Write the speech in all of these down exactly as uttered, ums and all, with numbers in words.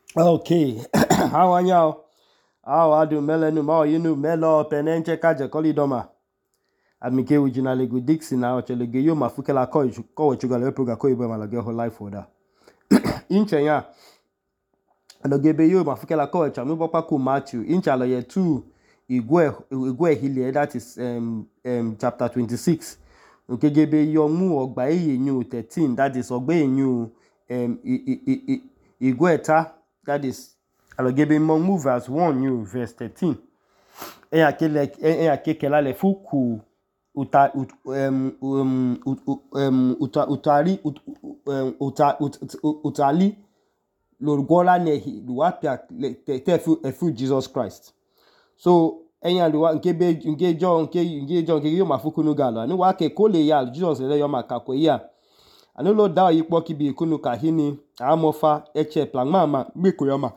Okay, how are y'all? How are you, Melanu? How you know, Melo, Penenche, Kaja, Kolidoma. Amike originally go Dixon now, Chelege, you, Mafukela, Coach, Coach, you got a program, Koiba, Malage, whole life for that. Inche, ya. And the Gebe, you, Mafukela, Coach, and Mubapa, Matthew, Incha, lawyer two, Igwe, Igwe, Hilia, that is um, um, chapter twenty-six. Okay, Gebe, your mu, Ogba, new thirteen, that is Ogbe, new, um, Igweta. That is, alors gebe mon move as one new verse thirteen. Et à quel et à quel là les fous ku uta um um um uta utali uta utali lo gola nehi lo apia te fu e fu Jesus Christ. So enya lo ngebe ngejo nke ngejo nke yo mafuku no galo ani wa ke ko le ya Jesus le yo makako ya. Ani lo da yipo ki bi kunu kahini amofa eche plan mama meko yama.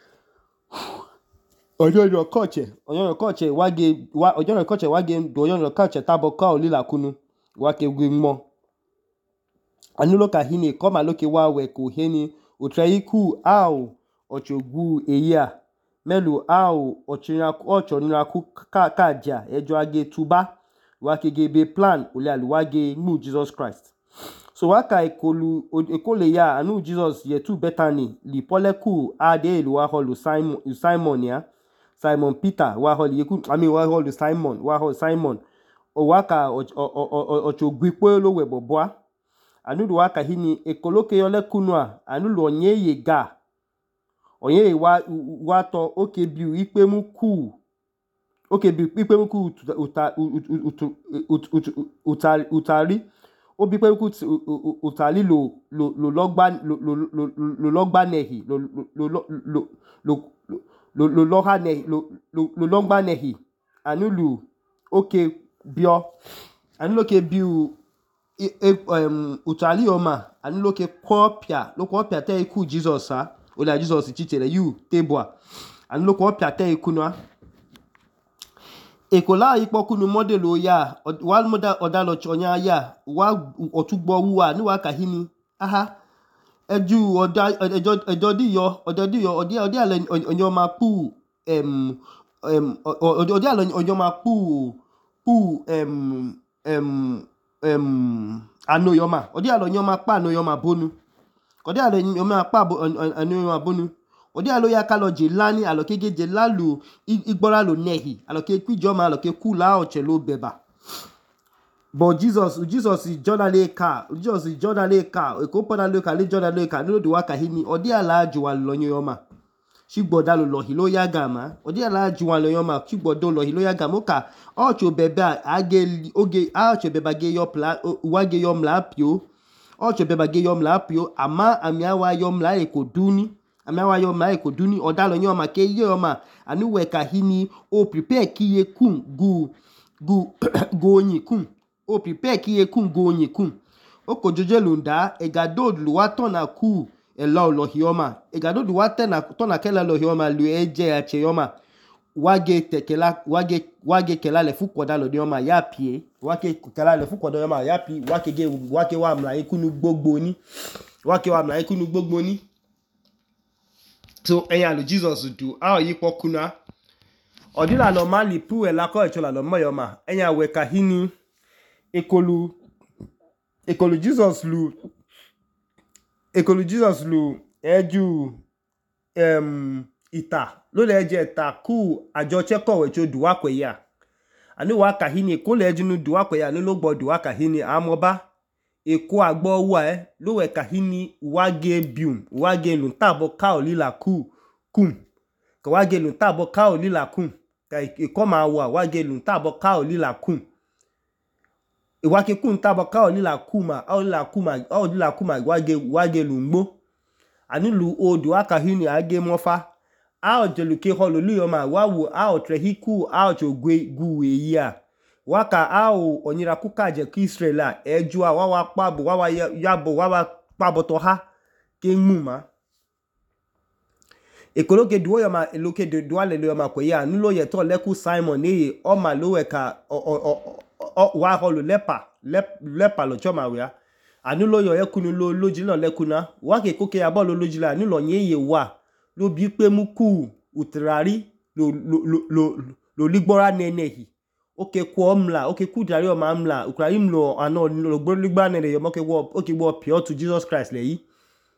Ojo yo koche, ojo yo koche wage wa ojo yo koche wage do yo yo koche tabo ka olila kunu wake gwimo. Anulo kahini koma loke wa we ko heni utraiku au ochogwu eya melu au ochinya ocho niraku ka kaja ejo age tuba wake gebe plan ole aluwage mu Jesus Christ. So waka ekolu ekole ya anu Jesus ye tu betani li poleku ade eluwa holu Simon Simon ya Simon Peter wa hol yeku I mean wa hol Simon wa hol Simon o waka ochogwipo lo we boboa anu do waka hini ekoloke yole kunwa anu lo onye ye ga onye wa wa to oke bi ipe mu ku oke bi ipe mu ku uta utari obi pe ku utali lo lo lo logba lo lo lo logba nehi lo lo lo lo lo lo loha nehi lo lo lo logba nehi anulu oke bio anulu oke biu um utali oma anulu oke kopia lo kopia te iku Jesus ha o la Jesus chitere you teboa anulu kopia te iku no ekola ipokunu model o ya wal model odalo chonya ya wa otugbo wuwa ni wa kahini aha eju oda ejo ejo di yo odo di yo odi odi ale onyo ma pu em em odi ale onyo ma pu pu em em em ano yo ma odi ale onyo ma pa ano yo ma bonu odi ale onyo ma pa ano yo ma bonu odi alo ya kalo jelani alokege jelalu igbora lo nehi aloke kwijoma aloke kula ochelo beba. But Jesus Jesus is journal ka Jesus is journal ka e ko pada lo ka le journal ka no do waka hini odi ala ju wa lo yoma shigboda lo lo hilo ya gama odi ala ju wa lo yoma shigbodo lo hilo ya gama ka ocho beba age oge ocho beba ge yo pla wage yom la pio ocho beba ge yom la pio ama amia wa yom la e ko duni amawa yo ma ko duni odalo nyo ma ke yo ma anu we ka hini o prepare kiye kun gu gu go nyi kun o prepare kiye kun go nyi kun o ko joje lunda e ga do lu wa tona ku e lo lo hioma e ga do lu wa tena tona kela lo hioma lu eje ache yoma wage tekela wage wage kela le fu kodalo de yoma ya pie wage kela le fu kodalo yoma ya pi wage ge wage wa mla ikunu gbogbo ni wage wa mla ikunu gbogbo ni. So eya lo Jesus do a yi pokuna odila lo mali pu e la ko echola lo moyoma eya we kahini ekolu ekolu Jesus lu ekolu Jesus lu eju em ita lo le je ta ku ajo cheko we cho duwa kwe ya ani wa kahini ko le eju nu duwa kwe ya ni lo gbo duwa kahini amoba eko agbo wa e lo we kahini wage bium wage lu tabo ka olila ku kum ka wage lu tabo ka olila kum ka eko ma wa wage lu tabo ka olila kum e wake kun tabo ka olila kuma olila kuma olila kuma wage wage lu ngbo ani lu odu akahini age mofa a ojelu ke holo lu yo ma wa wo a otrehiku a ochogwe guwe ya waka au onyira kukaje ki Israela eju a wawa pabo wawa yabo wawa pabo to ha ke muma ekoloke duwo yo ma eloke de duale lo yo ma ko ya nulo ye to leku Simon ni o ma lo we ka wa holo lepa lepa lo choma we anulo yo ekunu lo lojilo lekuna wa ke koke abo lo lojila nulo nye ye wa lo bi pe muku utrari lo lo lo lo lo ligbora nenehi oke kwa mla oke ku dari o ma mla ukrari mlo ano lo gbo ligba nene yo mo ke wo oke wo pure to Jesus Christ le yi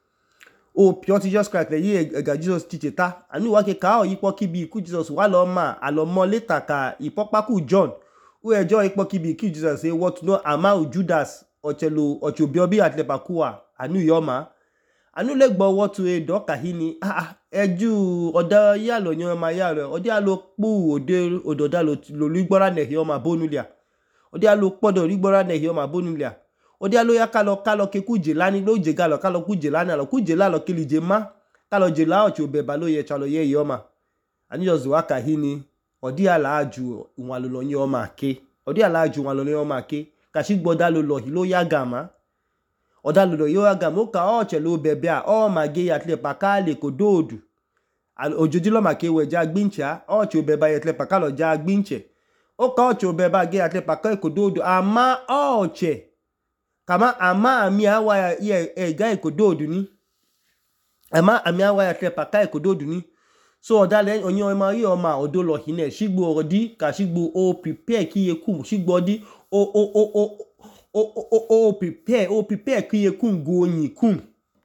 o pure to Jesus Christ le yi ega Jesus teach ta ani wa ke ka o yipo kibi ku Jesus wa lo ma alo mo later ka ipopa ku John o ejo ipo kibi ki Jesus say what no ama Judas ochelo ochobi obi atlepa kuwa anu yo ma anu le gbo wo to e do kahini ah eju oda ya lo yan ma ya re odi alo pu ode ododa lo lo ligbora ne yo ma bonulia odi alo podo ligbora ne yo ma bonulia odi alo ya kalo kalo ke kuje lani lo je galo kalo kuje lani alo kuje la lo kilije ma kalo je la ocho beba lo ye chalo ye yo ma ani jo zuwa kahini odi ala aju nwa lo lo yan ma ke odi ala aju nwa lo lo yan ma ke kashi gboda lo lo lo ya gama oda lo yo aga mo ka o che lo bebe a o mage ya tle pakale ko dodu ojoji lo make we ja gbincha o che bebe ya tle pakalo ja gbinche o ka o che bebe ge ya tle pakale ko dodu ama o che kama ama ami awa ya e ga ko dodu ni ama ami awa ya tle pakale ko dodu ni so oda le onyo ma yi o ma odo lo hine shigbo odi ka shigbo o prepare ki yeku shigbo di o o o o o o o prepare o prepare ki yekun go yin kun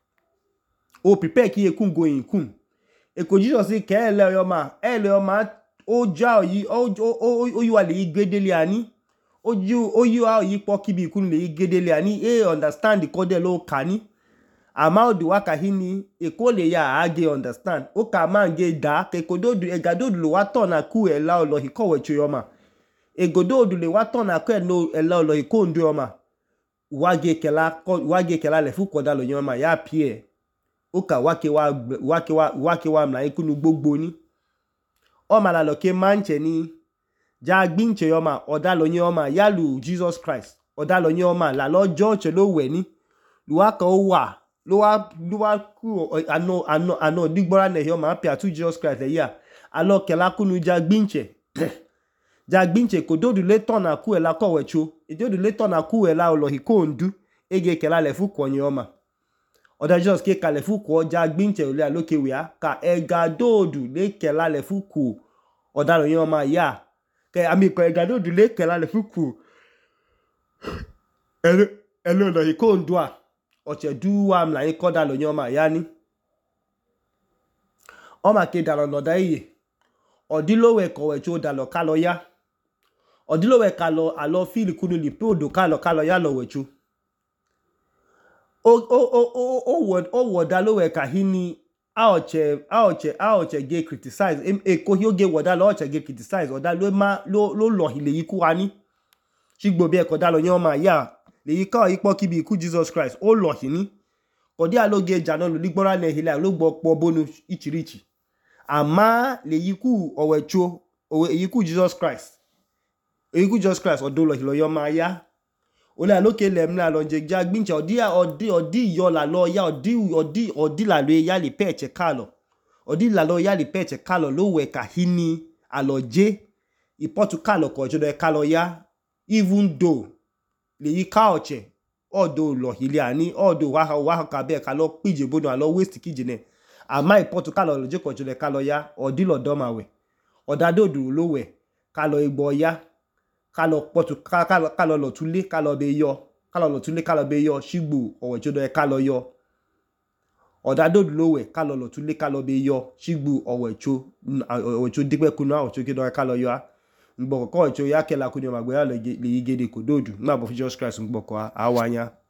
o prepare ki yekun go yin kun e ko Jesus ke ele yo ma ele yo ma o ja yi o o o yi wa le igedele ani o ju o yi wa yi po ki bi kun le igedele ani e understand ko de lo kani ama o di wa ka hini e ko le ya age understand o ka ma ge da ke ko do e ga do lo wa ton na ku e la lo hi ko we chu yo ma e godo le wa ton na ku e no e la lo hi ko ndu yo ma wage kela wage kela le fu koda lo yan ma ya pie o ka wake wa wake wa wake wa mla ikunu gbogbo ni o ma la lo ke manche ni ja gbinche yo ma oda lo yan ma ya lu Jesus Christ oda lo yan ma la lo church lo we ni lu wa ka o wa lo wa lu wa ku ano ano ano digbora ne yo ma pia tu Jesus Christ le ya alo kela kunu ja gbinche ja gbinche ko dodu le ton na ku e la ko wecho e dodu le ton na ku e la lo hi ko ndu ege kela le fu ko yin ma oda Jesus ke ka le fu ko ja gbinche o le aloke we a ka e ga dodu le kela le fu ku oda lo yin ma ya ke ami ko e ga dodu le kela le fu ku elo elo lo hi ko ndu a o che du wa mla yin ko da lo yin ma ya ni o ma ke da lo da iye odilowe ko wecho da lo ka lo ya odilowe ka lo alo feel kunu li pe odo ka lo ka lo ya lo wechu o o o o o word o word alowe ka hini a oche a oche a oche ge criticize e, e ko hi oge word alo oche ge criticize oda lo ma lo lo lo ile yiku ani shigbo bi e ko da lo yan ma ya le yika ipo ki bi ku Jesus Christ o lo hini ko di aloge jana lo ligbora ne hile lo gbo po bonu ichirichi ama le yiku owecho owe yiku Jesus Christ yiku Jesus Christ odo lo lo yo ma ya o le aloke le mla lo je ja gbinche odi odi odi yo la lo ya odi odi odi la lo ya le peche kalo odi la lo ya le peche kalo lo we ka hini aloje i Portugal ko jo de kalo ya even though le yika oche odo lo hile ani odo wa wa ka be ka lo pije bodo alo waste kije ne ama i Portugal lo je ko jo le kalo ya odi lo do ma we oda dodu lo we kalo igbo ya kalo potu kalo kalo lo tule kalo be yo kalo lo tule kalo be yo shigbo owe jo do kalo yo oda dodu lo we kalo lo tule kalo be yo shigbo owe cho owe cho digbe kunu owe cho ke do kalo yo ngbo ko cho ya kela kunu magbe ya le igede ko dodu ma bo Jesus Christ ngbo ko awanya